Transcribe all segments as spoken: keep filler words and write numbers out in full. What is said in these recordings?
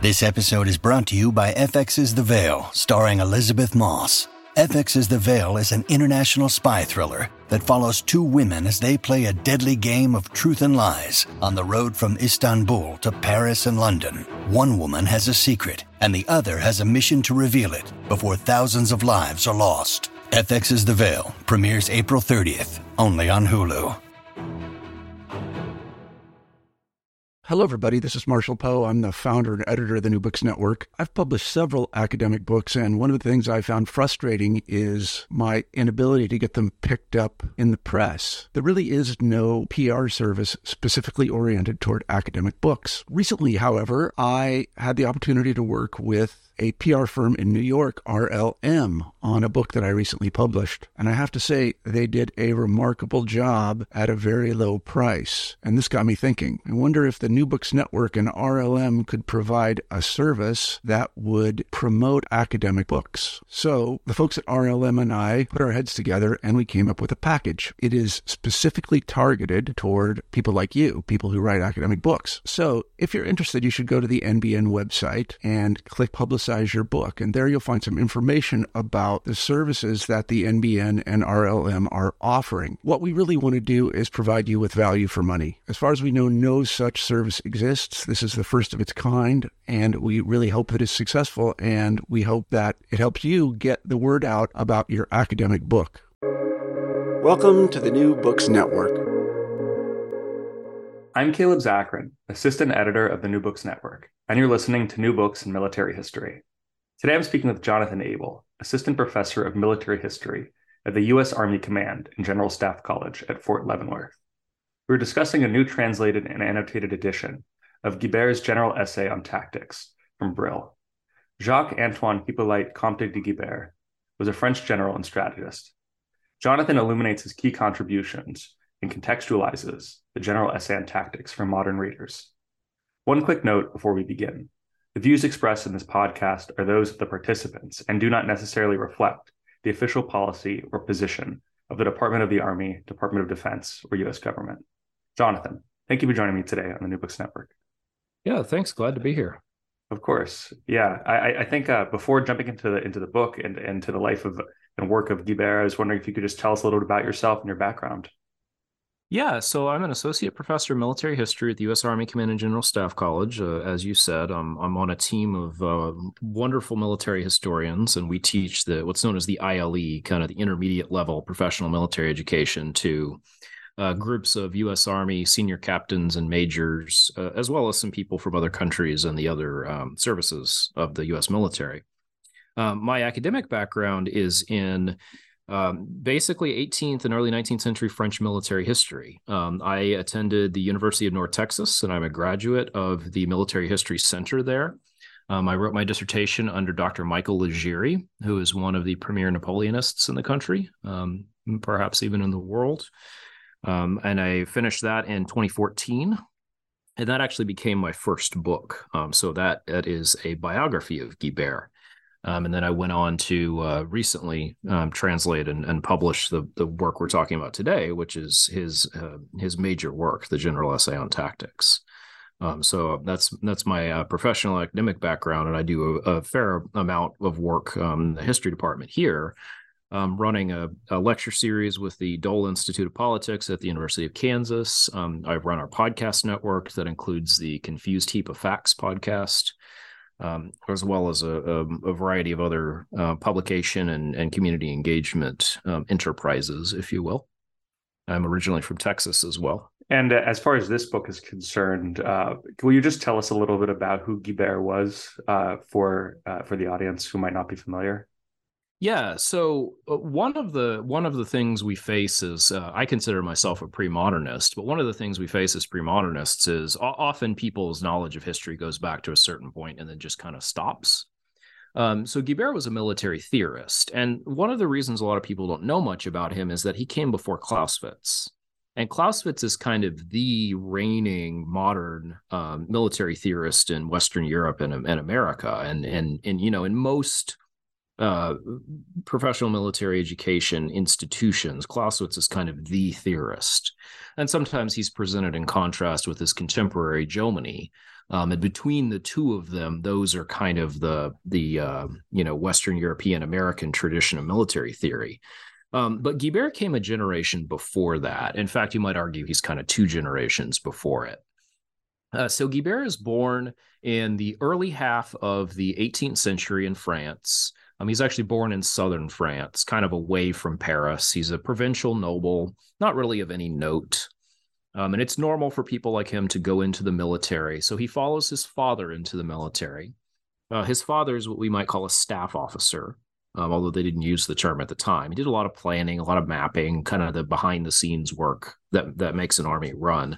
This episode is brought to you by F X's The Veil, starring Elizabeth Moss. F X's The Veil is an international spy thriller that follows two women as they play a deadly game of truth and lies on the road from Istanbul to Paris and London. One woman has a secret, and the other has a mission to reveal it before thousands of lives are lost. F X's The Veil premieres April thirtieth, only on Hulu. Hello, everybody. This is Marshall Poe. I'm the founder and editor of the New Books Network. I've published several academic books, and one of the things I found frustrating is my inability to get them picked up in the press. There really is no P R service specifically oriented toward academic books. Recently, however, I had the opportunity to work with a P R firm in New York, R L M, on a book that I recently published. And I have to say, they did a remarkable job at a very low price. And this got me thinking. I wonder if the New Books Network and R L M could provide a service that would promote academic books. So the folks at R L M and I put our heads together and we came up with a package. It is specifically targeted toward people like you, people who write academic books. So if you're interested, you should go to the N B N website and click Publicize your book. And there you'll find some information about the services that the N B N and R L M are offering. What we really want to do is provide you with value for money. As far as we know, no such service exists. This is the first of its kind, and we really hope it is successful, and we hope that it helps you get the word out about your academic book. Welcome to the New Books Network. I'm Caleb Zakarin, assistant editor of the New Books Network, and you're listening to New Books in Military History. Today I'm speaking with Jonathan Abel, assistant professor of military history at the U S Army Command and General Staff College at Fort Leavenworth. We're discussing a new translated and annotated edition of Guibert's general essay on tactics from Brill. Jacques-Antoine Hippolyte Comte de Guibert was a French general and strategist. Jonathan illuminates his key contributions and contextualizes the general essay on tactics for modern readers. One quick note before we begin. The views expressed in this podcast are those of the participants and do not necessarily reflect the official policy or position of the Department of the Army, Department of Defense, or U S government. Jonathan, thank you for joining me today on the New Books Network. Yeah, thanks. Glad to be here. Of course. Yeah, I, I think uh, before jumping into the into the book and, and to the life of and work of Guibert, I was wondering if you could just tell us a little bit about yourself and your background. Yeah, so I'm an associate professor of military history at the U S Army Command and General Staff College. Uh, as you said, I'm, I'm on a team of uh, wonderful military historians, and we teach the what's known as the I L E, kind of the intermediate level professional military education to uh, groups of U S Army senior captains and majors, uh, as well as some people from other countries and the other um, services of the U S military. Um, my academic background is in Um, basically eighteenth and early nineteenth century French military history. Um, I attended the University of North Texas, and I'm a graduate of the Military History Center there. Um, I wrote my dissertation under Doctor Michael Legere, who is one of the premier Napoleonists in the country, um, perhaps even in the world. Um, and I finished that in twenty fourteen, and that actually became my first book. Um, so that, that is a biography of Guibert. Um, and then I went on to uh, recently um, translate and, and publish the the work we're talking about today, which is his uh, his major work, the General Essay on Tactics. Um, so that's that's my uh, professional academic background, and I do a, a fair amount of work um, in the history department here, um, running a, a lecture series with the Dole Institute of Politics at the University of Kansas. Um, I run our podcast network that includes the Confused Heap of Facts podcast, Um, as well as a, a, a variety of other uh, publication and, and community engagement um, enterprises, if you will. I'm originally from Texas as well. And uh, as far as this book is concerned, uh, will you just tell us a little bit about who Guibert was uh, for uh, for the audience who might not be familiar? Yeah, so uh, one of the one of the things we face is uh, I consider myself a pre-modernist, but one of the things we face as pre-modernists is o- often people's knowledge of history goes back to a certain point and then just kind of stops. Um, so Guibert was a military theorist, and one of the reasons a lot of people don't know much about him is that he came before Clausewitz. And Clausewitz is kind of the reigning modern um, military theorist in Western Europe and, and America, and and and you know in most uh, professional military education institutions, Clausewitz is kind of the theorist. And sometimes he's presented in contrast with his contemporary Jomini. Um, and between the two of them, those are kind of the, the uh, you know, Western European American tradition of military theory. Um, but Guibert came a generation before that. In fact, you might argue he's kind of two generations before it. Uh, so Guibert is born in the early half of the eighteenth century in France. Um, he's actually born in southern France, kind of away from Paris. He's a provincial noble, not really of any note. Um, and it's normal for people like him to go into the military. So he follows his father into the military. Uh, his father is what we might call a staff officer, um, although they didn't use the term at the time. He did a lot of planning, a lot of mapping, kind of the behind the scenes work that, that makes an army run.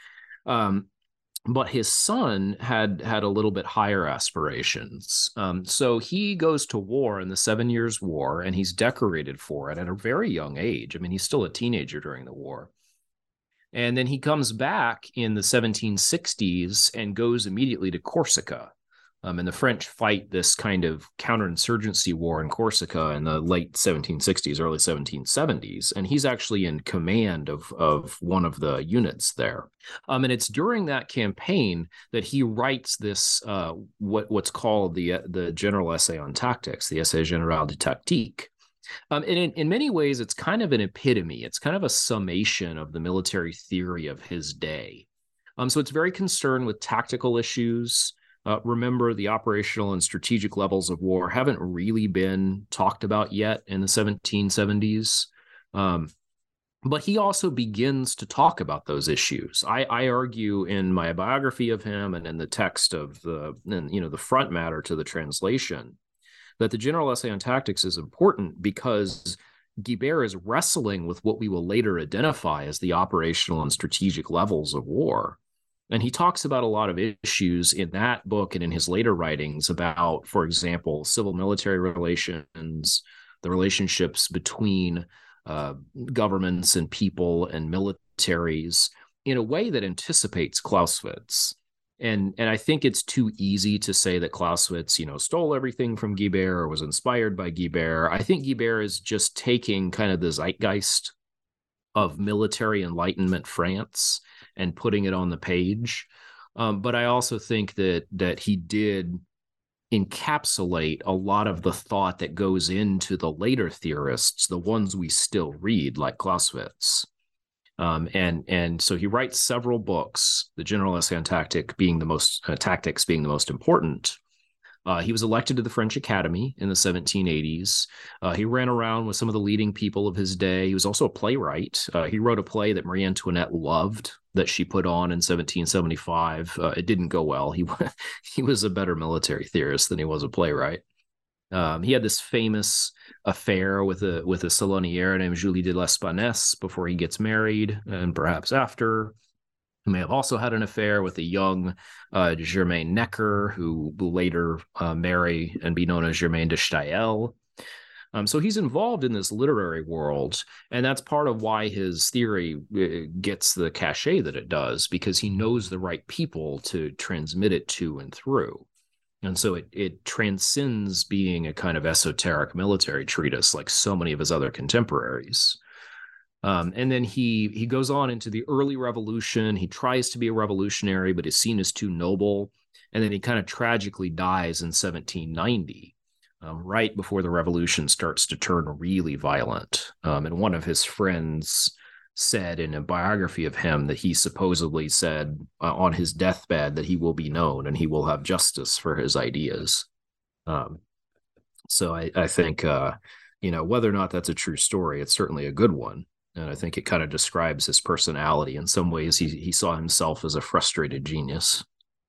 Um, But his son had had a little bit higher aspirations. Um, so he goes to war in the Seven Years' War, and he's decorated for it at a very young age. I mean, he's still a teenager during the war. And then he comes back in the seventeen sixties and goes immediately to Corsica. Um, and the French fight this kind of counterinsurgency war in Corsica in the late seventeen sixties, early seventeen seventies. And he's actually in command of, of one of the units there. Um, and it's during that campaign that he writes this, uh, what, what's called the, the General Essay on Tactics, the Essai Général de Tactique. Um, and in, in many ways, it's kind of an epitome. It's kind of a summation of the military theory of his day. Um, so it's very concerned with tactical issues. Uh, remember, the operational and strategic levels of war haven't really been talked about yet in the seventeen seventies. Um, but he also begins to talk about those issues. I, I argue in my biography of him and in the text of the, and, you know, the front matter to the translation, that the General Essay on Tactics is important because Guibert is wrestling with what we will later identify as the operational and strategic levels of war. And he talks about a lot of issues in that book and in his later writings about, for example, civil-military relations, the relationships between uh, governments and people and militaries in a way that anticipates Clausewitz. And, and I think it's too easy to say that Clausewitz, you know, stole everything from Guibert or was inspired by Guibert. I think Guibert is just taking kind of the zeitgeist of military Enlightenment France and putting it on the page. Um, but I also think that that he did encapsulate a lot of the thought that goes into the later theorists, the ones we still read, like Clausewitz. Um, and and so he writes several books, the General Essay on Tactic being the most uh, tactics being the most important. Uh, he was elected to the French Academy in the seventeen eighties. Uh, he ran around with some of the leading people of his day. He was also a playwright. Uh, he wrote a play that Marie Antoinette loved that she put on in seventeen seventy-five. Uh, it didn't go well. He he was a better military theorist than he was a playwright. Um, he had this famous affair with a with a salonière named Julie de L'Espanasse before he gets married, and perhaps after. He may have also had an affair with a young uh, Germaine Necker, who will later uh, marry and be known as Germaine de Stael. Um, so he's involved in this literary world, and that's part of why his theory gets the cachet that it does, because he knows the right people to transmit it to and through. And so it it transcends being a kind of esoteric military treatise like so many of his other contemporaries. Um, and then he he goes on into the early revolution. He tries to be a revolutionary, but is seen as too noble. And then he kind of tragically dies in seventeen ninety, um, right before the revolution starts to turn really violent. Um, and one of his friends said in a biography of him that he supposedly said uh, on his deathbed that he will be known and he will have justice for his ideas. Um, so I, I think, uh, you know, whether or not that's a true story, it's certainly a good one. And I think it kind of describes his personality. In some ways, he he saw himself as a frustrated genius.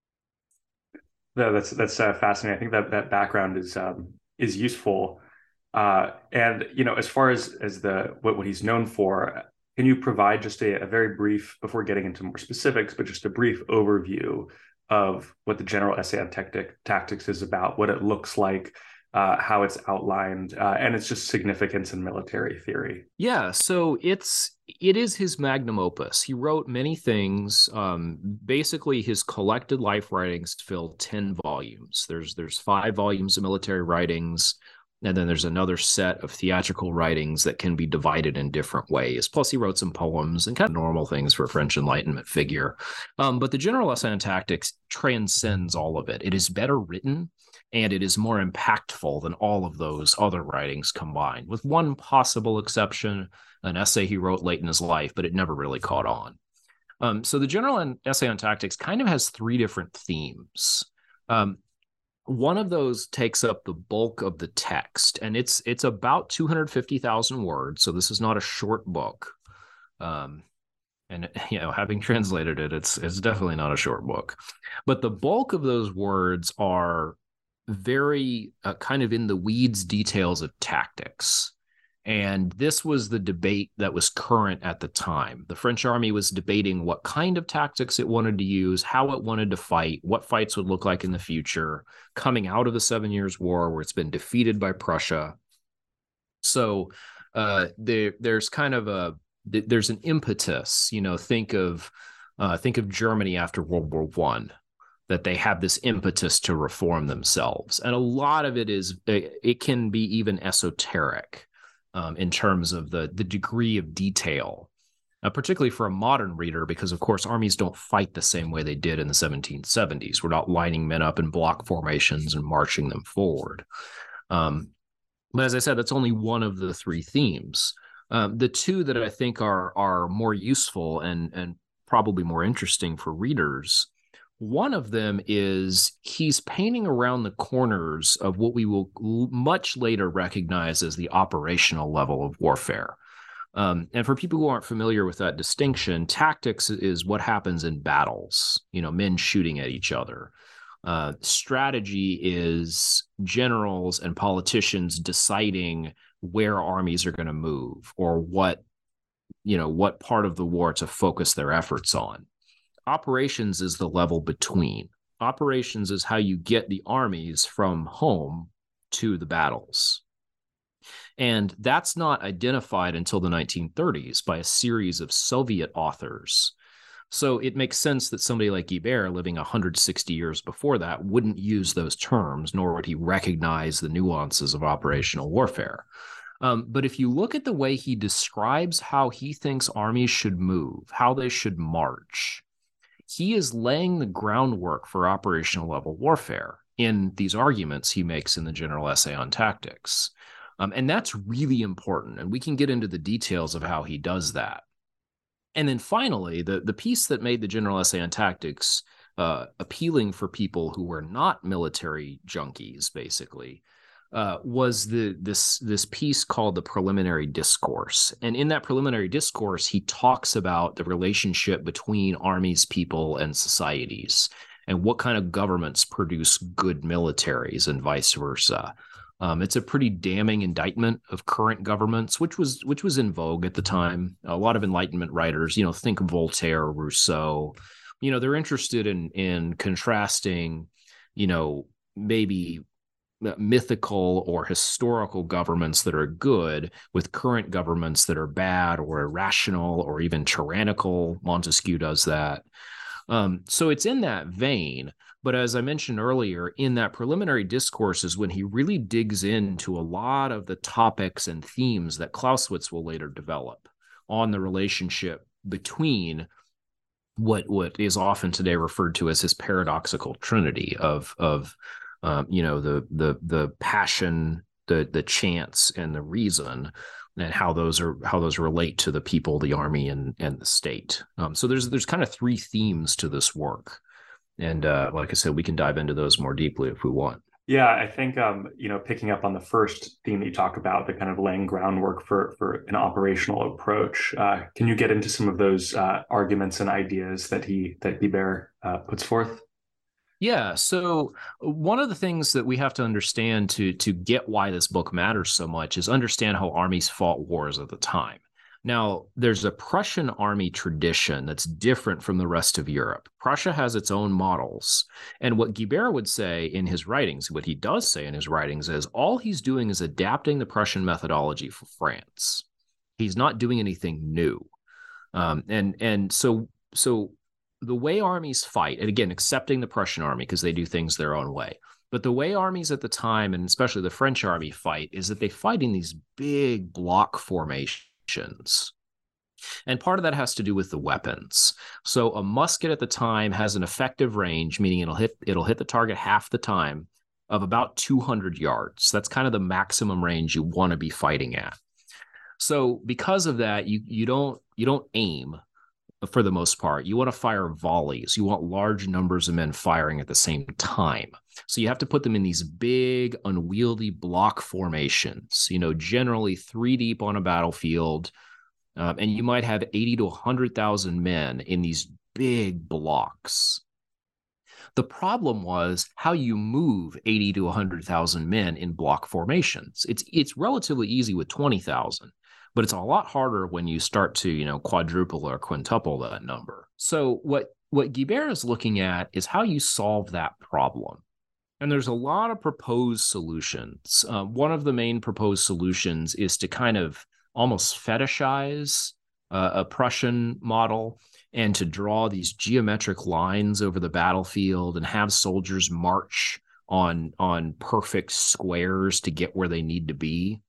No, that's that's uh, fascinating. I think that that background is um, is useful. Uh, and you know, as far as as the what, what he's known for, can you provide just a, a very brief, before getting into more specifics, but just a brief overview of what the General Essay on Tactic, Tactics is about, what it looks like, uh, how it's outlined, uh, and its just significance in military theory? Yeah, so it's it is his magnum opus. He wrote many things. Um, basically, his collected life writings fill ten volumes. There's there's five volumes of military writings. And then there's another set of theatrical writings that can be divided in different ways. Plus, he wrote some poems and kind of normal things for a French Enlightenment figure. Um, but the General Essay on Tactics transcends all of it. It is better written, and it is more impactful than all of those other writings combined, with one possible exception, an essay he wrote late in his life, but it never really caught on. Um, so the General Essay on Tactics kind of has three different themes. Um, one of those takes up the bulk of the text, and it's it's about two hundred fifty thousand words, so this is not a short book. Um, and, you know, having translated it, it's it's definitely not a short book. But the bulk of those words are very uh, kind of in the weeds details of tactics. And this was the debate that was current at the time. The French army was debating what kind of tactics it wanted to use, how it wanted to fight, what fights would look like in the future, coming out of the Seven Years' War, where it's been defeated by Prussia. So uh, there, there's kind of a there's an impetus. You know, think of uh, think of Germany after World War One. That they have this impetus to reform themselves, and a lot of it is it, it can be even esoteric. Um, in terms of the, the degree of detail, uh, particularly for a modern reader, because, of course, armies don't fight the same way they did in the seventeen seventies. We're not lining men up in block formations and marching them forward. Um, but as I said, that's only one of the three themes. Um, the two that I think are are more useful and, and probably more interesting for readers, one of them is he's painting around the corners of what we will much later recognize as the operational level of warfare. Um, and for people who aren't familiar with that distinction, tactics is what happens in battles, you know, men shooting at each other. Uh, strategy is generals and politicians deciding where armies are going to move or what, you know, what part of the war to focus their efforts on. Operations is the level between. Operations is how you get the armies from home to the battles. And that's not identified until the nineteen thirties by a series of Soviet authors. So it makes sense that somebody like Guibert, living one hundred sixty years before that, wouldn't use those terms, nor would he recognize the nuances of operational warfare. Um, but if you look at the way he describes how he thinks armies should move, how they should march, he is laying the groundwork for operational level warfare in these arguments he makes in the General Essay on Tactics. Um, and that's really important. And we can get into the details of how he does that. And then finally, the, the piece that made the General Essay on Tactics uh, appealing for people who were not military junkies, basically, uh, was the this this piece called the Preliminary Discourse. And in that Preliminary Discourse, he talks about the relationship between armies, people, and societies, and what kind of governments produce good militaries and vice versa. Um, it's a pretty damning indictment of current governments, which was which was in vogue at the time. A lot of Enlightenment writers, you know, think of Voltaire, Rousseau, you know, they're interested in in contrasting, you know, maybe mythical or historical governments that are good with current governments that are bad or irrational or even tyrannical. Montesquieu does that. Um, so it's in that vein. But as I mentioned earlier, in that Preliminary Discourse is when he really digs into a lot of the topics and themes that Clausewitz will later develop on the relationship between what what is often today referred to as his paradoxical trinity of of um, you know the the the passion, the the chance, and the reason, and how those are how those relate to the people, the army, and and the state. Um, so there's there's kind of three themes to this work. And uh, like I said, we can dive into those more deeply if we want. Yeah, I think, um, you know, picking up on the first theme that you talk about, the kind of laying groundwork for, for an operational approach, uh, can you get into some of those uh, arguments and ideas that he that Guibert uh, puts forth? Yeah, so one of the things that we have to understand to, to get why this book matters so much is understand how armies fought wars at the time. Now, there's a Prussian army tradition that's different from the rest of Europe. Prussia has its own models. And what Guibert would say in his writings, what he does say in his writings, is all he's doing is adapting the Prussian methodology for France. He's not doing anything new. Um, and and so, so the way armies fight, and again, accepting the Prussian army because they do things their own way, but the way armies at the time, and especially the French army fight, is that they fight in these big block formations. And part of that has to do with the weapons. So a musket at the time has an effective range, meaning it'll hit it'll hit the target half the time, of about two hundred yards. That's kind of the maximum range you want to be fighting at. So because of that, you you don't you don't aim for the most part. You want to fire volleys. You want large numbers of men firing at the same time. So you have to put them in these big, unwieldy block formations, you know, generally three deep on a battlefield. Um, and you might have eighty to one hundred thousand men in these big blocks. The problem was how you move eighty to one hundred thousand men in block formations. It's it's relatively easy with twenty thousand, but it's a lot harder when you start to, you know, quadruple or quintuple that number. So what, what Guibert is looking at is how you solve that problem. And there's a lot of proposed solutions. Uh, one of the main proposed solutions is to kind of almost fetishize uh, a Prussian model and to draw these geometric lines over the battlefield and have soldiers march on, on perfect squares to get where they need to be.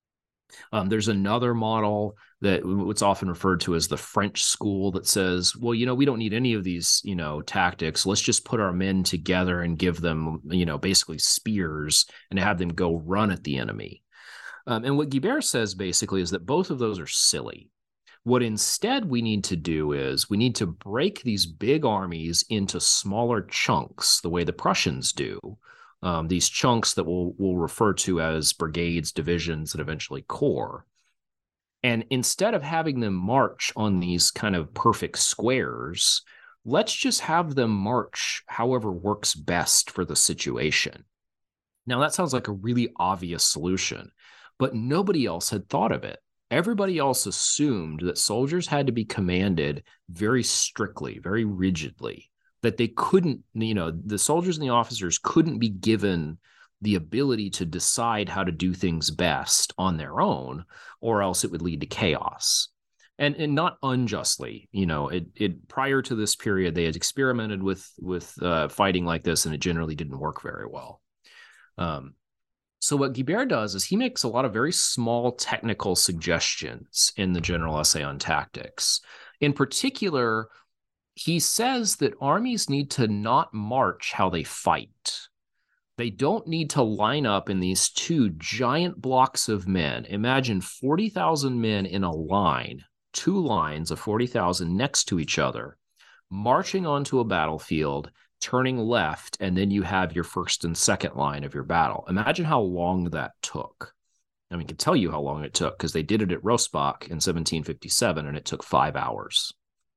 Um, there's another model that what's often referred to as the French school that says, well, you know, we don't need any of these, you know, tactics. Let's just put our men together and give them, you know, basically spears and have them go run at the enemy. Um, and what Guibert says basically is that both of those are silly. What instead we need to do is we need to break these big armies into smaller chunks, the way the Prussians do. Um, these chunks that we'll, we'll refer to as brigades, divisions, and eventually corps. And instead of having them march on these kind of perfect squares, let's just have them march however works best for the situation. Now, that sounds like a really obvious solution, but nobody else had thought of it. Everybody else assumed that soldiers had to be commanded very strictly, very rigidly, that they couldn't, you know, the soldiers and the officers couldn't be given the ability to decide how to do things best on their own, or else it would lead to chaos. And and not unjustly, you know, it it prior to this period, they had experimented with with uh, fighting like this, and it generally didn't work very well. Um, So what Guibert does is he makes a lot of very small technical suggestions in the General Essay on Tactics. In particular, he says that armies need to not march how they fight. They don't need to line up in these two giant blocks of men. Imagine forty thousand men in a line, two lines of forty thousand next to each other, marching onto a battlefield, turning left, and then you have your first and second line of your battle. Imagine how long that took. I mean, I can tell you how long it took because they did it at Rossbach in seventeen fifty-seven, and it took five hours.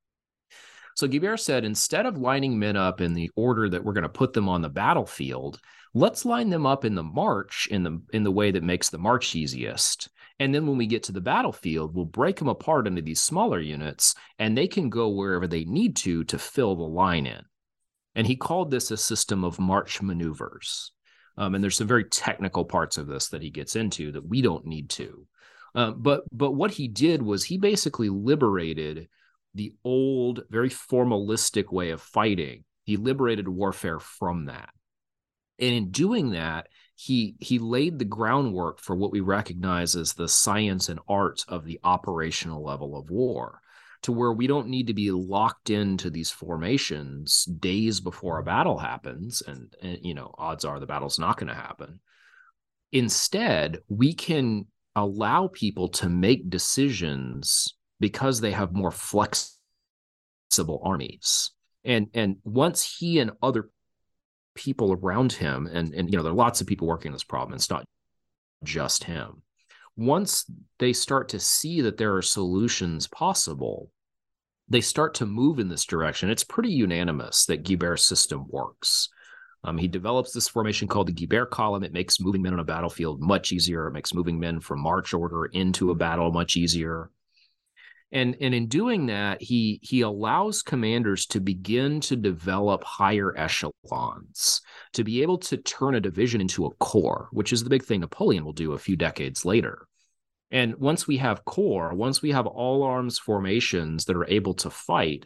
So Guibert said, instead of lining men up in the order that we're going to put them on the battlefield, let's line them up in the march in the in the way that makes the march easiest. And then when we get to the battlefield, we'll break them apart into these smaller units, and they can go wherever they need to to fill the line in. And he called this a system of march maneuvers. Um, and there's some very technical parts of this that he gets into that we don't need to. Uh, but but what he did was he basically liberated the old, very formalistic way of fighting. He liberated warfare from that. And in doing that, he he laid the groundwork for what we recognize as the science and art of the operational level of war, to where we don't need to be locked into these formations days before a battle happens. And, and you know, odds are the battle's not going to happen. Instead, we can allow people to make decisions because they have more flexible armies. And, and once he and other people around him, and, and, you know, there are lots of people working on this problem, it's not just him. Once they start to see that there are solutions possible, they start to move in this direction. It's pretty unanimous that Guibert's system works. Um, he develops this formation called the Guibert column. It makes moving men on a battlefield much easier. It makes moving men from march order into a battle much easier. And, and in doing that, he, he allows commanders to begin to develop higher echelons, to be able to turn a division into a corps, which is the big thing Napoleon will do a few decades later. And once we have corps, once we have all arms formations that are able to fight,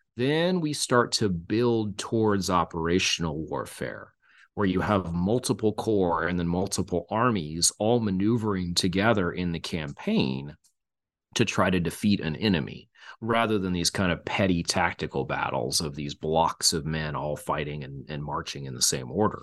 Then we start to build towards operational warfare, where you have multiple corps and then multiple armies all maneuvering together in the campaign to try to defeat an enemy, rather than these kind of petty tactical battles of these blocks of men all fighting and, and marching in the same order.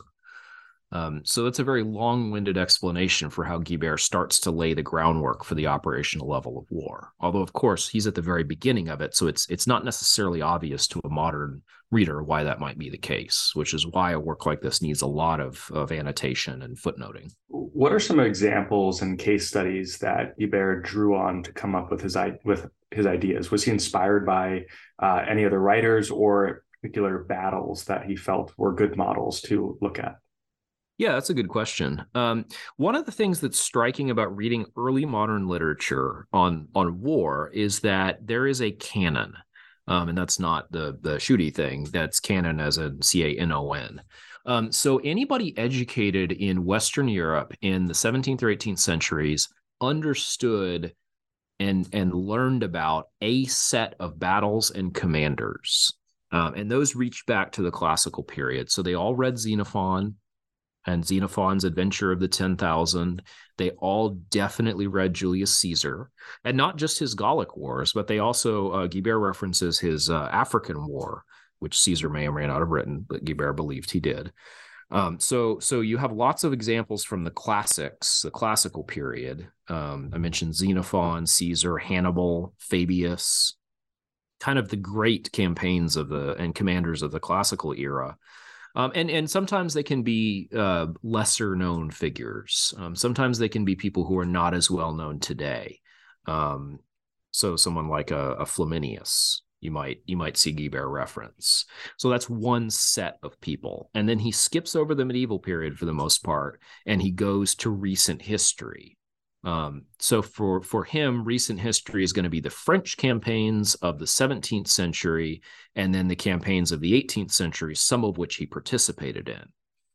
Um, so that's a very long-winded explanation for how Guibert starts to lay the groundwork for the operational level of war. Although, of course, he's at the very beginning of it, so it's it's not necessarily obvious to a modern reader why that might be the case, which is why a work like this needs a lot of, of annotation and footnoting. What are some examples and case studies that Guibert drew on to come up with his with his ideas? Was he inspired by uh, any other writers or particular battles that he felt were good models to look at? Yeah, that's a good question. Um, one of the things that's striking about reading early modern literature on on war is that there is a canon, um, and that's not the the shooty thing. That's canon as in C A N O N. Um, so anybody educated in Western Europe in the seventeenth or eighteenth centuries understood and and learned about a set of battles and commanders, um, and those reach back to the classical period. So they all read Xenophon and Xenophon's Adventure of the ten thousand. They all definitely read Julius Caesar, and not just his Gallic wars, but they also, uh, Guibert references his uh, African war, which Caesar may or may not have written, but Guibert believed he did. Um, so, so you have lots of examples from the classics, the classical period. Um, I mentioned Xenophon, Caesar, Hannibal, Fabius, kind of the great campaigns of the and commanders of the classical era. Um, and, and sometimes they can be uh, lesser known figures. Um, sometimes they can be people who are not as well known today. Um, so someone like a, a Flaminius, you might you might see Guibert reference. So that's one set of people. And then he skips over the medieval period for the most part, and he goes to recent history. Um, so for, for him, recent history is going to be the French campaigns of the seventeenth century, and then the campaigns of the eighteenth century, some of which he participated in.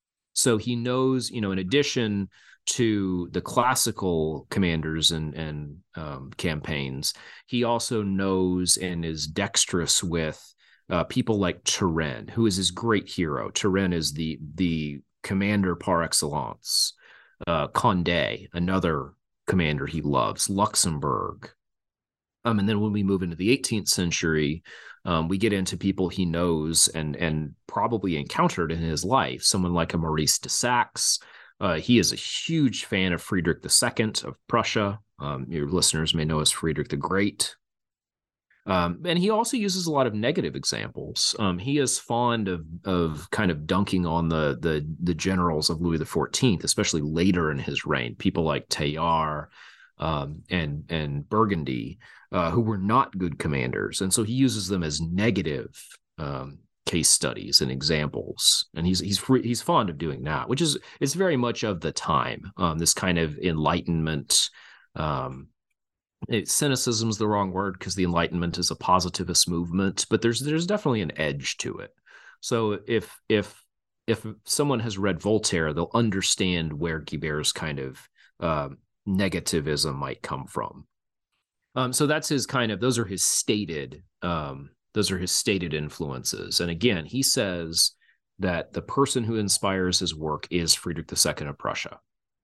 So he knows, you know, in addition to the classical commanders and, and um, campaigns, he also knows and is dexterous with uh, people like Turenne, who is his great hero. Turenne is the, the commander par excellence. Uh, Condé, another commander he loves, Luxembourg. Um, and then when we move into the eighteenth century, um, we get into people he knows and and probably encountered in his life. Someone like a Maurice de Saxe. Uh, he is a huge fan of Friedrich the Second of Prussia. Um, your listeners may know as Friedrich the Great. Um, and he also uses a lot of negative examples. Um, he is fond of of kind of dunking on the the the generals of Louis the Fourteenth, especially later in his reign. People like Tallard um, and and Burgundy, uh, who were not good commanders, and so he uses them as negative um, case studies and examples. And he's he's free, he's fond of doing that, which is it's very much of the time. Um, this kind of Enlightenment. Um, It, cynicism is the wrong word because the Enlightenment is a positivist movement, but there's there's definitely an edge to it. So if if if someone has read Voltaire, they'll understand where Guibert's kind of uh, negativism might come from. Um, so that's his kind of those are his stated um, those are his stated influences. And again, he says that the person who inspires his work is Friedrich the Second of Prussia.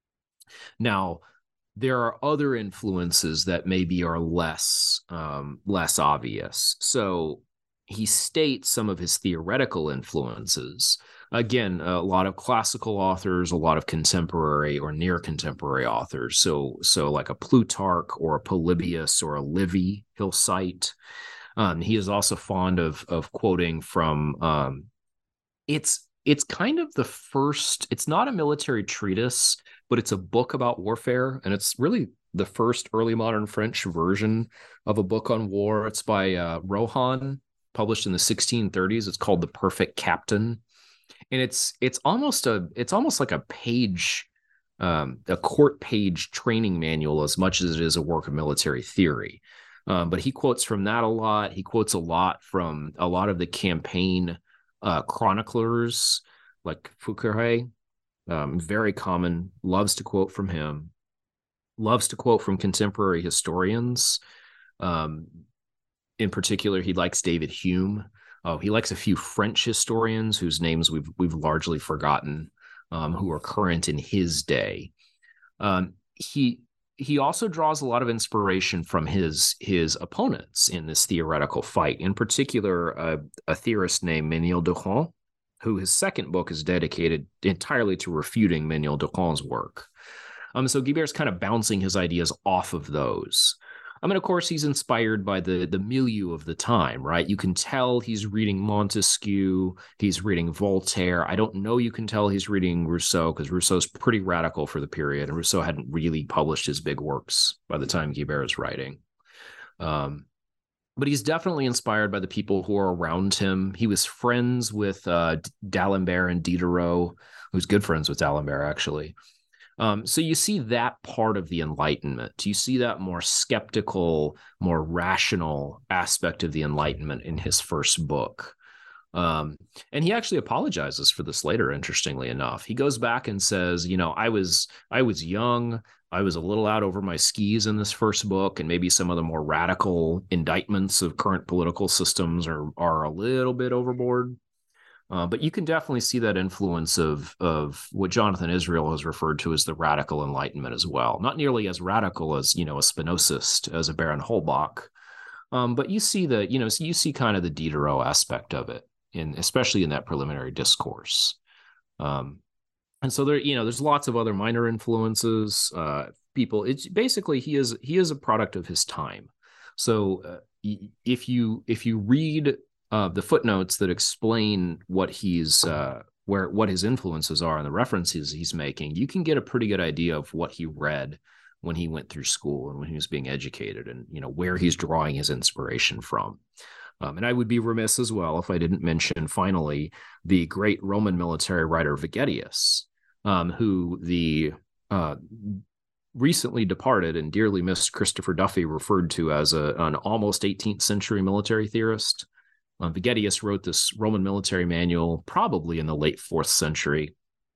Now, there are other influences that maybe are less um, less obvious. So he states some of his theoretical influences. Again, a lot of classical authors, a lot of contemporary or near contemporary authors. So, so like a Plutarch or a Polybius or a Livy, he'll cite. Um, he is also fond of of quoting from. Um, it's it's kind of the first. It's not a military treatise, but it's a book about warfare, and it's really the first early modern French version of a book on war. It's by uh, Rohan, published in the sixteen thirties. It's called The Perfect Captain, and it's it's almost a it's almost like a page, um, a court page training manual as much as it is a work of military theory. Um, but he quotes from that a lot. He quotes a lot from a lot of the campaign uh, chroniclers like Fouqueray. Um, very common, loves to quote from him, loves to quote from contemporary historians. Um, in particular, he likes David Hume. Oh, he likes a few French historians whose names we've we've largely forgotten, um, who are current in his day. Um, he he also draws a lot of inspiration from his his opponents in this theoretical fight. In particular, uh, a theorist named Ménil Duchamp, who his second book is dedicated entirely to refuting Ménil Duchamp's work. Um, so Guibert's kind of bouncing his ideas off of those. I mean, of course, he's inspired by the, the milieu of the time, right? You can tell he's reading Montesquieu, he's reading Voltaire. I don't know you can tell he's reading Rousseau, because Rousseau's pretty radical for the period, and Rousseau hadn't really published his big works by the time Guibert is writing. Um, but he's definitely inspired by the people who are around him. He was friends with uh, D'Alembert and Diderot, who's good friends with D'Alembert, actually. Um, so you see that part of the Enlightenment. You see that more skeptical, more rational aspect of the Enlightenment in his first book. Um, and he actually apologizes for this later, interestingly enough. He goes back and says, you know, I was I was young. I was a little out over my skis in this first book, and maybe some of the more radical indictments of current political systems are, are a little bit overboard. Uh, but you can definitely see that influence of of what Jonathan Israel has referred to as the radical Enlightenment as well. Not nearly as radical as, you know, a Spinozist, as a Baron Holbach, um, but you see the, you know, so you see kind of the Diderot aspect of it, in especially in that preliminary discourse. Um, and so there, you know, there's lots of other minor influences. Uh, people, it's basically he is he is a product of his time. So uh, if you if you read Uh, the footnotes that explain what he's uh, where what his influences are and the references he's making, you can get a pretty good idea of what he read when he went through school and when he was being educated, and, you know, where he's drawing his inspiration from. Um, and I would be remiss as well if I didn't mention, finally, the great Roman military writer Vegetius, um, who the uh, recently departed and dearly missed Christopher Duffy referred to as a, an almost eighteenth century military theorist. Um, Vegetius wrote this Roman military manual probably in the late fourth century.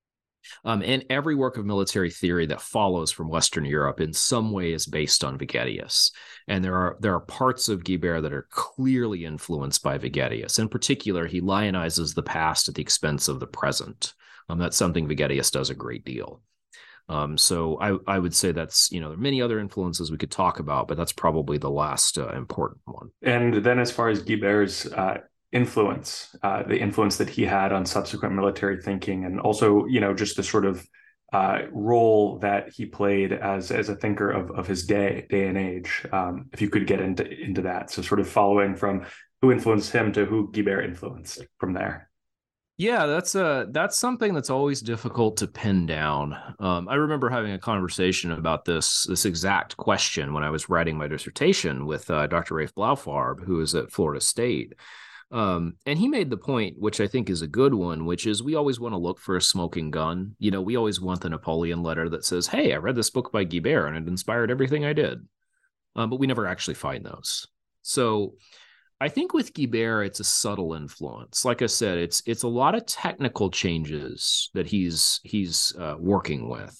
Um, and every work of military theory that follows from Western Europe in some way is based on Vegetius. And there are there are parts of Guibert that are clearly influenced by Vegetius. In particular, he lionizes the past at the expense of the present. Um, that's something Vegetius does a great deal. Um, so I, I would say that's, you know, there are many other influences we could talk about, but that's probably the last uh, important one. And then as far as Guibert's uh, influence, uh, the influence that he had on subsequent military thinking, and also, you know, just the sort of uh, role that he played as as a thinker of, of his day, day and age, um, if you could get into, into that. So sort of following from who influenced him to who Guibert influenced from there. Yeah, that's a that's something that's always difficult to pin down. Um, I remember having a conversation about this this exact question when I was writing my dissertation with uh, Doctor Rafe Blaufarb, who is at Florida State. Um, and he made the point, which I think is a good one, which is we always want to look for a smoking gun. You know, we always want the Napoleon letter that says, hey, I read this book by Guibert and it inspired everything I did. Um, but we never actually find those. So I think with Guibert, it's a subtle influence. Like I said, it's it's a lot of technical changes that he's he's uh, working with,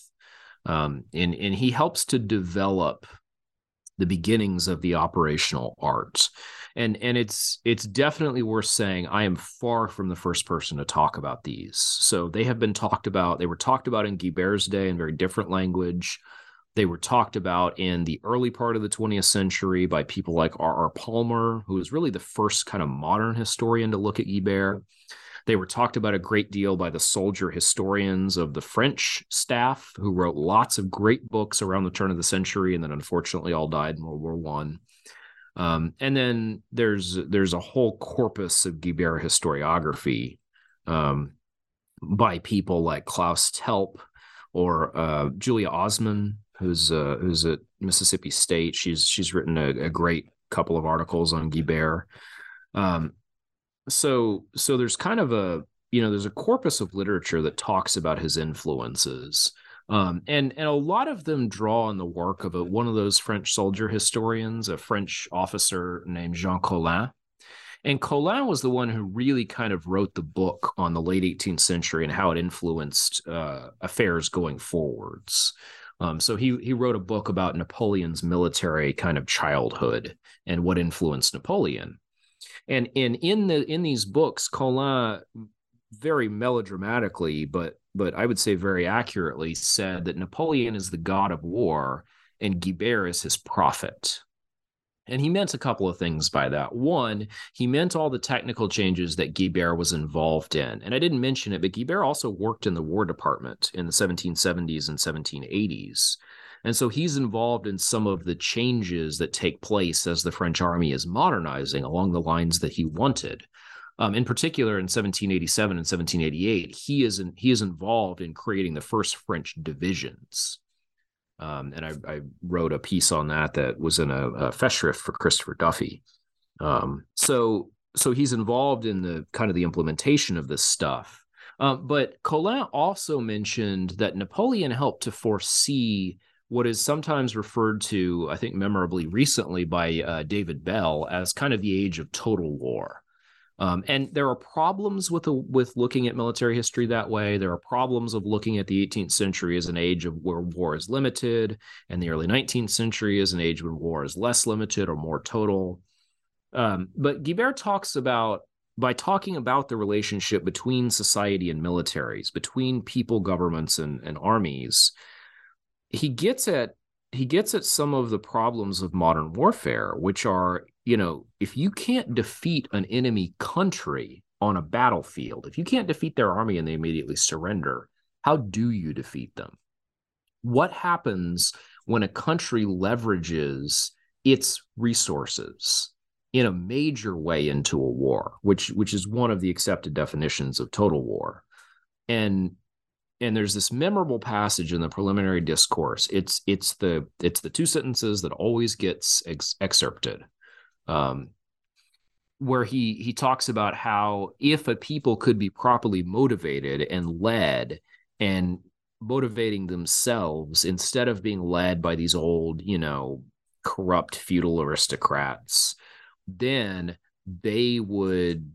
um, and and he helps to develop the beginnings of the operational art. And and it's it's definitely worth saying I am far from the first person to talk about these. So they have been talked about. They were talked about in Guibert's day in very different language. They were talked about in the early part of the twentieth century by people like R R Palmer, who was really the first kind of modern historian to look at Guibert. They were talked about a great deal by the soldier historians of the French staff, who wrote lots of great books around the turn of the century and then unfortunately all died in World War One. Um, and then there's there's a whole corpus of Guibert historiography um, by people like Klaus Telp or uh, Julia Osman, who's uh, who's at Mississippi State. She's she's written a, a great couple of articles on Guibert. Um, so so there's kind of a you know there's a corpus of literature that talks about his influences, um, and and a lot of them draw on the work of a, one of those French soldier historians, a French officer named Jean Collin. And Collin was the one who really kind of wrote the book on the late eighteenth century and how it influenced uh, affairs going forwards. Um, so he he wrote a book about Napoleon's military kind of childhood and what influenced Napoleon. And, and in the in these books, Colin very melodramatically, but but I would say very accurately said that Napoleon is the god of war and Guibert is his prophet. And he meant a couple of things by that. One, he meant all the technical changes that Guibert was involved in. And I didn't mention it, but Guibert also worked in the War Department in the seventeen seventies and seventeen eighties. And so he's involved in some of the changes that take place as the French army is modernizing along the lines that he wanted. Um, in particular, in seventeen eighty-seven and seventeen eighty-eight, he is in, he is involved in creating the first French divisions. Um, and I, I wrote a piece on that that was in a, a Festschrift for Christopher Duffy. Um, so so he's involved in the kind of the implementation of this stuff. Uh, but Colin also mentioned that Napoleon helped to foresee what is sometimes referred to, I think memorably recently by uh, David Bell, as kind of the age of total war. Um, and there are problems with a, with looking at military history that way. There are problems of looking at the eighteenth century as an age of where war is limited, and the early nineteenth century as an age when war is less limited or more total. Um, but Guibert talks about, by talking about the relationship between society and militaries, between people, governments, and, and armies, he gets at he gets at some of the problems of modern warfare, which are, you know, if you can't defeat an enemy country on a battlefield, if you can't defeat their army and they immediately surrender, how do you defeat them? What happens when a country leverages its resources in a major way into a war, which which is one of the accepted definitions of total war? And And there's this memorable passage in the preliminary discourse. It's it's the it's the two sentences that always gets ex- excerpted, um, where he he talks about how if a people could be properly motivated and led, and motivating themselves instead of being led by these old, you know, corrupt feudal aristocrats, then they would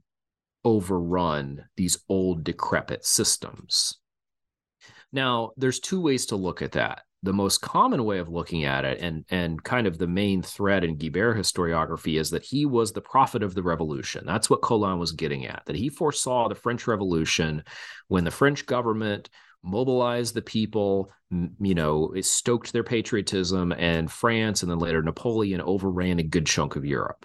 overrun these old decrepit systems. Now, there's two ways to look at that. The most common way of looking at it, and, and kind of the main thread in Guibert historiography, is that he was the prophet of the revolution. That's what Colin was getting at, that he foresaw the French Revolution when the French government mobilized the people, you know, it stoked their patriotism, and France and then later Napoleon overran a good chunk of Europe.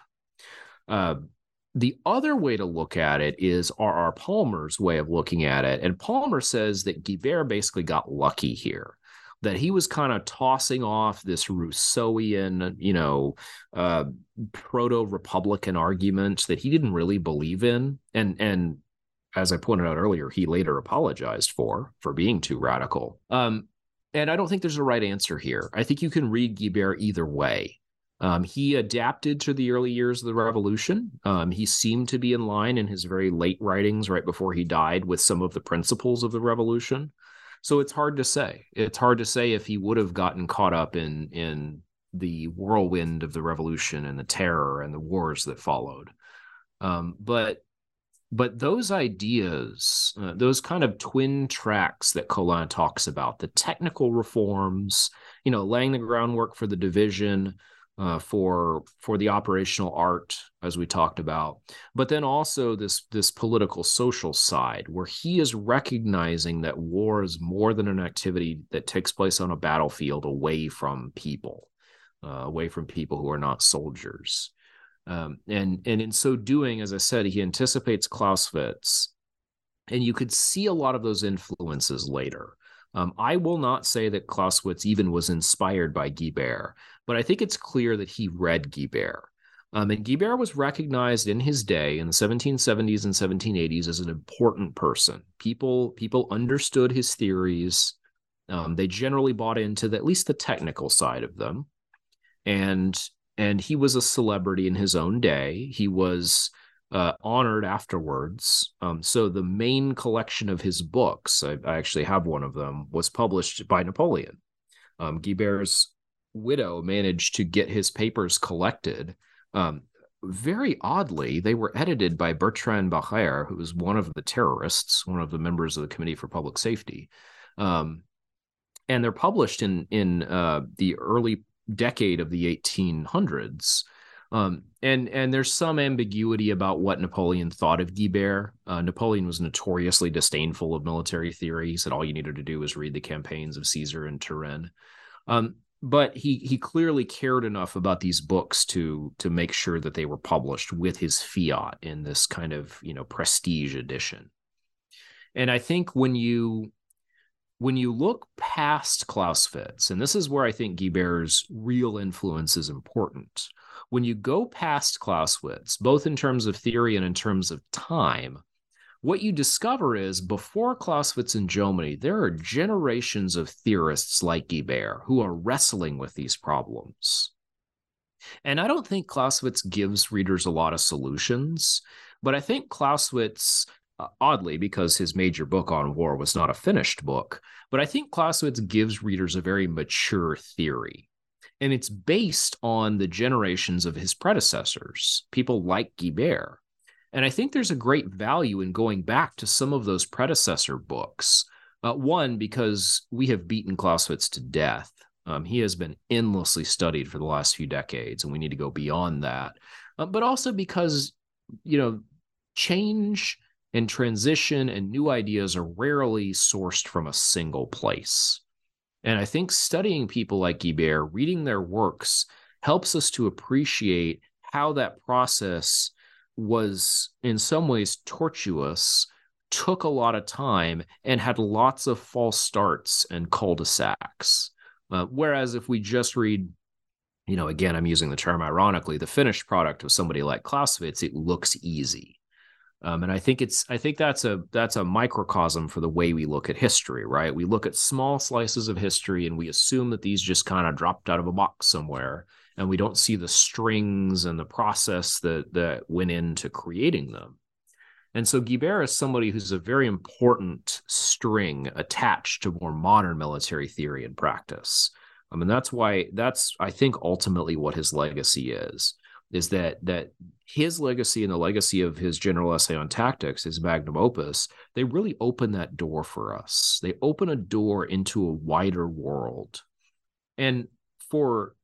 Uh, The other way to look at it is R R Palmer's way of looking at it. And Palmer says that Guibert basically got lucky here, that he was kind of tossing off this Rousseauian, you know, uh, proto-Republican argument that he didn't really believe in. And, and as I pointed out earlier, he later apologized for, for being too radical. Um, and I don't think there's a right answer here. I think you can read Guibert either way. Um, he adapted to the early years of the revolution. Um, he seemed to be in line in his very late writings right before he died with some of the principles of the revolution. So it's hard to say. It's hard to say if he would have gotten caught up in, in the whirlwind of the revolution and the terror and the wars that followed. Um, but but those ideas, uh, those kind of twin tracks that Colin talks about, the technical reforms, you know, laying the groundwork for the division, Uh, for for the operational art, as we talked about, but then also this this political social side, where he is recognizing that war is more than an activity that takes place on a battlefield away from people, uh, away from people who are not soldiers. Um, and, and in so doing, as I said, he anticipates Clausewitz, and you could see a lot of those influences later. Um, I will not say that Clausewitz even was inspired by Guibert, but I think it's clear that he read Guibert. Um, and Guibert was recognized in his day in the seventeen seventies and seventeen eighties as an important person. People, people understood his theories. Um, they generally bought into the, at least the technical side of them. And, and he was a celebrity in his own day. He was Uh, honored afterwards. Um, so the main collection of his books, I, I actually have one of them, was published by Napoleon. Um, Guibert's widow managed to get his papers collected. Um, very oddly, they were edited by Bertrand Bacher, who was one of the terrorists, one of the members of the Committee for Public Safety. Um, and they're published in, in uh, the early decade of the eighteen hundreds. Um, and and there's some ambiguity about what Napoleon thought of Guibert. Uh, Napoleon was notoriously disdainful of military theory. He said all you needed to do was read the campaigns of Caesar and Turenne. Um, but he he clearly cared enough about these books to to make sure that they were published with his fiat in this kind of, you know, prestige edition. And I think when you when you look past Clausewitz, and this is where I think Guibert's real influence is important, when you go past Clausewitz, both in terms of theory and in terms of time, what you discover is before Clausewitz and Jomini, there are generations of theorists like Guibert who are wrestling with these problems. And I don't think Clausewitz gives readers a lot of solutions, but I think Clausewitz, uh, oddly, because his major book on war was not a finished book, but I think Clausewitz gives readers a very mature theory. And it's based on the generations of his predecessors, people like Guibert. And I think there's a great value in going back to some of those predecessor books. Uh, one, because we have beaten Clausewitz to death. Um, he has been endlessly studied for the last few decades, and we need to go beyond that. Uh, but also because, you know, change and transition and new ideas are rarely sourced from a single place. And I think studying people like Guibert, reading their works, helps us to appreciate how that process was in some ways tortuous, took a lot of time, and had lots of false starts and cul-de-sacs. Uh, whereas if we just read, you know, again, I'm using the term ironically, the finished product of somebody like Clausewitz, it looks easy. Um, and I think it's I think that's a that's a microcosm for the way we look at history, right? We look at small slices of history and we assume that these just kind of dropped out of a box somewhere, and we don't see the strings and the process that that went into creating them. And so Guibert is somebody who's a very important string attached to more modern military theory and practice. I mean, that's why that's I think ultimately what his legacy is. is that that his legacy and the legacy of his general essay on tactics, his magnum opus, they really open that door for us. They open a door into a wider world. And for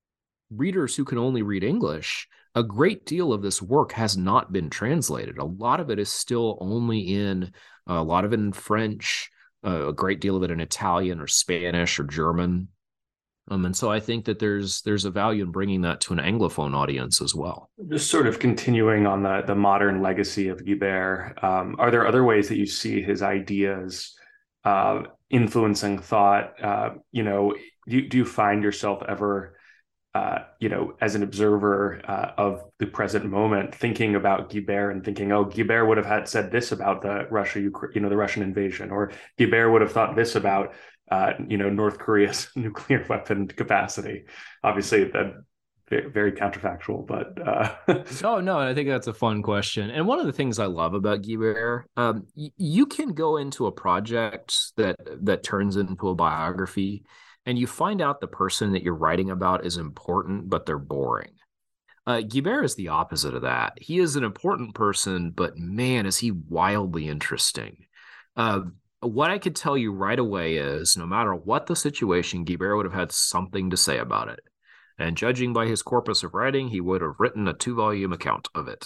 readers who can only read English, a great deal of this work has not been translated. A lot of it is still only in, uh, a lot of it in French, uh, a great deal of it in Italian or Spanish or German. Um, and so I think that there's there's a value in bringing that to an Anglophone audience as well. Just sort of continuing on the, the modern legacy of Guibert, um, are there other ways that you see his ideas uh, influencing thought? Uh, you know, do you, do you find yourself ever, uh, you know, as an observer uh, of the present moment, thinking about Guibert and thinking, oh, Guibert would have had said this about the Russia, you know, the Russian invasion, or Guibert would have thought this about Uh, you know, North Korea's nuclear weapon capacity. Obviously, that very counterfactual, but uh... oh no, I think that's a fun question. And one of the things I love about Guibert, um, y- you can go into a project that that turns into a biography, and you find out the person that you're writing about is important, but they're boring. Uh, Guibert is the opposite of that. He is an important person, but man, is he wildly interesting. Uh, What I could tell you right away is no matter what the situation, Guibert would have had something to say about it. And judging by his corpus of writing, he would have written a two-volume account of it.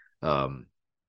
Um,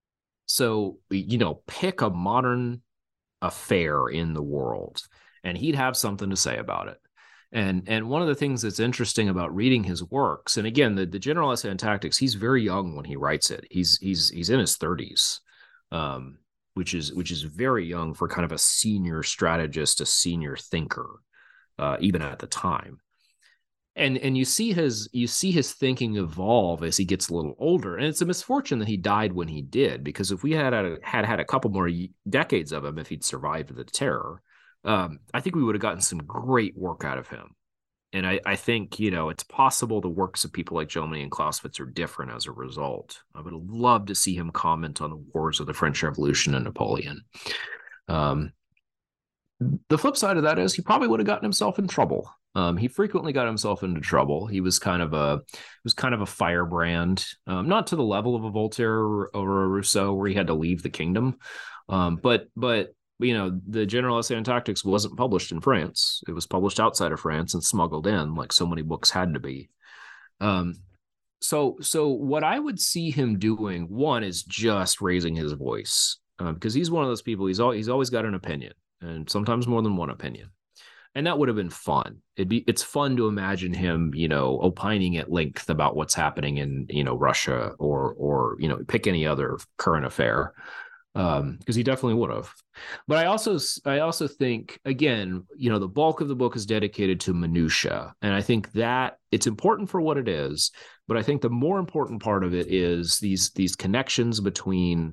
so, you know, pick a modern affair in the world, and he'd have something to say about it. And and one of the things that's interesting about reading his works, and again, the, the General Essay on Tactics, he's very young when he writes it. He's he's he's in his thirties. Um which is which is very young for kind of a senior strategist, a senior thinker, uh, even at the time. And and you see his you see his thinking evolve as he gets a little older. And it's a misfortune that he died when he did, because if we had had a, had, had a couple more decades of him, if he'd survived the terror, um, I think we would have gotten some great work out of him. And I, I think, you know, it's possible the works of people like Jomini and Clausewitz are different as a result. I would love to see him comment on the wars of the French Revolution and Napoleon. Um, the flip side of that is he probably would have gotten himself in trouble. Um, he frequently got himself into trouble. He was kind of a was kind of a firebrand, um, not to the level of a Voltaire or, or a Rousseau where he had to leave the kingdom, um, but but. You know, the General Essay on Tactics wasn't published in France. It was published outside of France and smuggled in, like so many books had to be. Um, So, so what I would see him doing, one is just raising his voice, uh, because he's one of those people. He's all, he's always got an opinion, and sometimes more than one opinion. And that would have been fun. It'd be it's fun to imagine him, you know, opining at length about what's happening in, you know, Russia or or you know, pick any other current affair, um, because he definitely would have. But I also I also think, again, you know, the bulk of the book is dedicated to minutia, and I think that it's important for what it is. But I think the more important part of it is these these connections between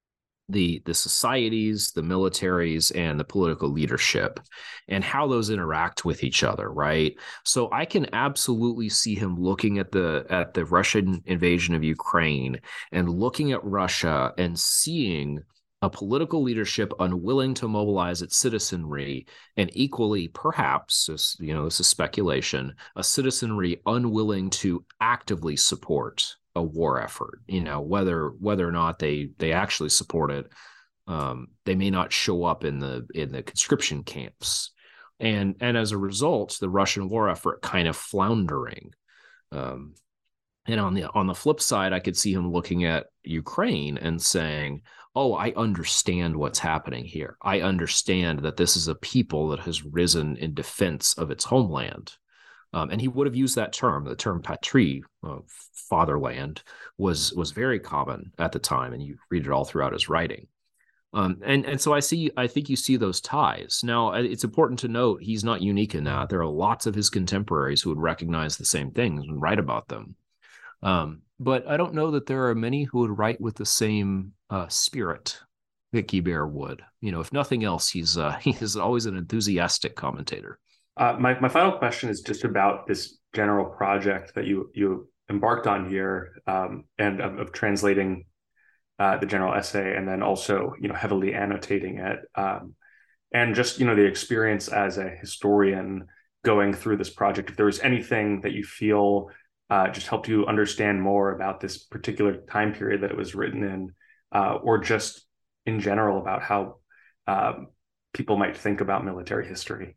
the the societies, the militaries, and the political leadership, and how those interact with each other, right? So I can absolutely see him looking at the at the Russian invasion of Ukraine and looking at Russia and seeing a political leadership unwilling to mobilize its citizenry, and equally, perhaps, this, you know, this is speculation, a citizenry unwilling to actively support a war effort. You know, whether whether or not they they actually support it, um, they may not show up in the in the conscription camps, and and as a result, the Russian war effort kind of floundering. Um, and on the on the flip side, I could see him looking at Ukraine and saying, "Oh, I understand what's happening here. I understand that this is a people that has risen in defense of its homeland." Um, and he would have used that term. The term patrie, uh, fatherland, was was very common at the time, and you read it all throughout his writing. Um, and and so I see, I think you see those ties. Now, it's important to note he's not unique in that. There are lots of his contemporaries who would recognize the same things and write about them. Um, but I don't know that there are many who would write with the same uh, spirit that Guibert would. You know, if nothing else, he's uh, he is always an enthusiastic commentator. Uh, my, my final question is just about this general project that you you embarked on here, um, and of, of translating uh, the general essay, and then also, you know, heavily annotating it, um, and just, you know, the experience as a historian going through this project. If there was anything that you feel uh, just helped you understand more about this particular time period that it was written in, uh, or just in general about how um, people might think about military history.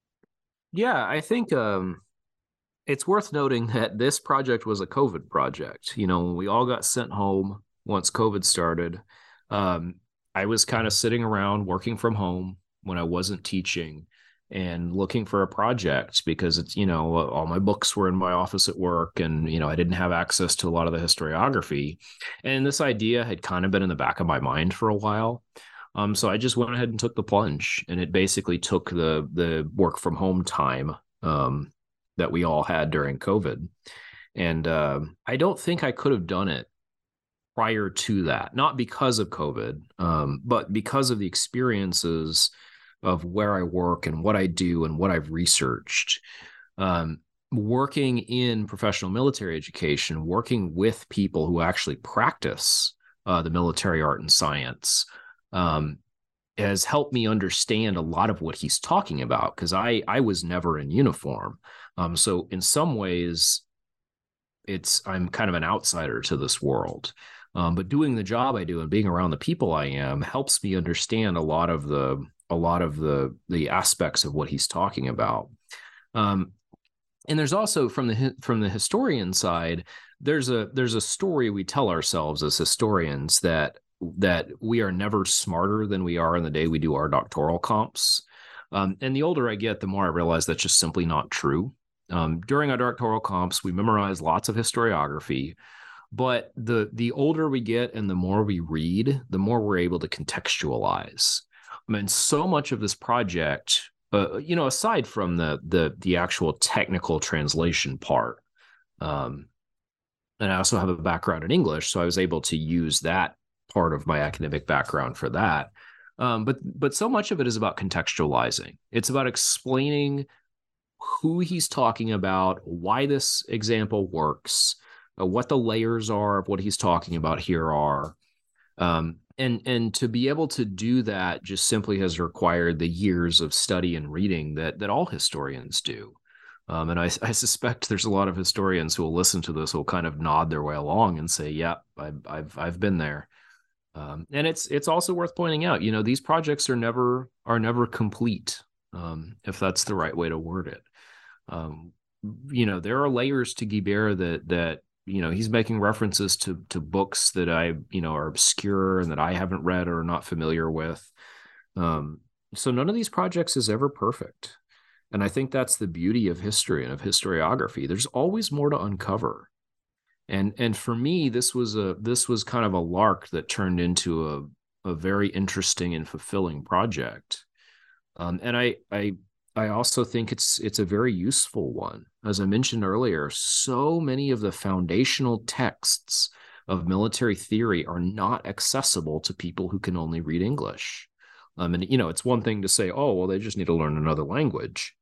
Yeah, I think um, it's worth noting that this project was a COVID project. You know, when we all got sent home once COVID started, um, I was kind of sitting around working from home when I wasn't teaching and looking for a project, because it's, you know, all my books were in my office at work, and, you know, I didn't have access to a lot of the historiography. And this idea had kind of been in the back of my mind for a while. Um, so I just went ahead and took the plunge, and it basically took the the work from home time um, that we all had during COVID. And uh, I don't think I could have done it prior to that, not because of COVID, um, but because of the experiences of where I work and what I do and what I've researched. Um, working in professional military education, working with people who actually practice uh, the military art and science, Um, has helped me understand a lot of what he's talking about, because I I was never in uniform. Um, so in some ways, it's I'm kind of an outsider to this world. Um, but doing the job I do and being around the people I am helps me understand a lot of the a lot of the the aspects of what he's talking about. Um, and there's also, from the from the historian side, there's a there's a story we tell ourselves as historians, that that we are never smarter than we are in the day we do our doctoral comps. Um, and the older I get, the more I realize that's just simply not true. Um, during our doctoral comps, we memorize lots of historiography, but the the older we get and the more we read, the more we're able to contextualize. I mean, so much of this project, uh, you know, aside from the the the actual technical translation part, um, and I also have a background in English, so I was able to use that part of my academic background for that. Um, but but so much of it is about contextualizing. It's about explaining who he's talking about, why this example works, uh, what the layers are of what he's talking about here are. Um, and and to be able to do that just simply has required the years of study and reading that that all historians do. Um, and I, I suspect there's a lot of historians who will listen to this, who will kind of nod their way along and say, "Yeah, I've I've I've been there." Um, and it's it's also worth pointing out, you know, these projects are never are never complete, um, if that's the right way to word it. Um, you know, there are layers to Guibert that that you know, he's making references to to books that I, you know, are obscure and that I haven't read or not familiar with. Um, so none of these projects is ever perfect. And I think that's the beauty of history and of historiography. There's always more to uncover. And and for me, this was a this was kind of a lark that turned into a a very interesting and fulfilling project. Um, and I I I also think it's it's a very useful one. As I mentioned earlier, so many of the foundational texts of military theory are not accessible to people who can only read English. Um, and you know, it's one thing to say, oh, well, they just need to learn another language.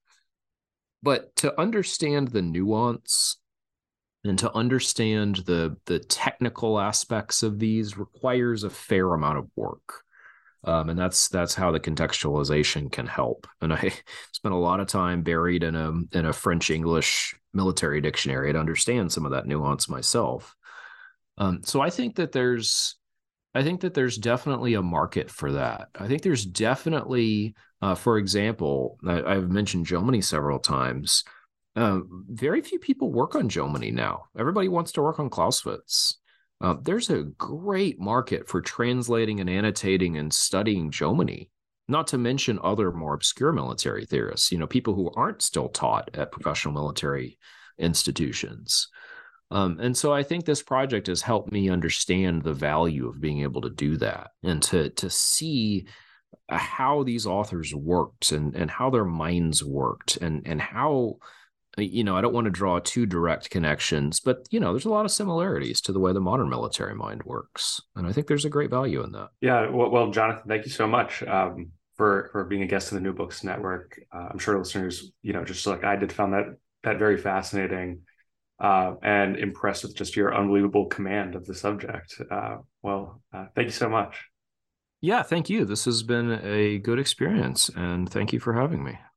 But to understand the nuance and to understand the the technical aspects of these requires a fair amount of work. Um, and that's that's how the contextualization can help. And I spent a lot of time buried in a in a French English military dictionary to understand some of that nuance myself. Um, so I think that there's I think that there's definitely a market for that. I think there's definitely, uh, for example, I, I've mentioned Jomini several times. Uh, very few people work on Jomini now. Everybody wants to work on Clausewitz. Uh, there's a great market for translating and annotating and studying Jomini, not to mention other more obscure military theorists, you know, people who aren't still taught at professional military institutions. Um, and so I think this project has helped me understand the value of being able to do that and to, to see how these authors worked and, and how their minds worked and, and how, you know, I don't want to draw too direct connections, but, you know, there's a lot of similarities to the way the modern military mind works. And I think there's a great value in that. Yeah. Well, well Jonathan, thank you so much um, for, for being a guest of the New Books Network. Uh, I'm sure listeners, you know, just like I did, found that, that very fascinating uh, and impressed with just your unbelievable command of the subject. Uh, well, uh, thank you so much. Yeah, thank you. This has been a good experience, and thank you for having me.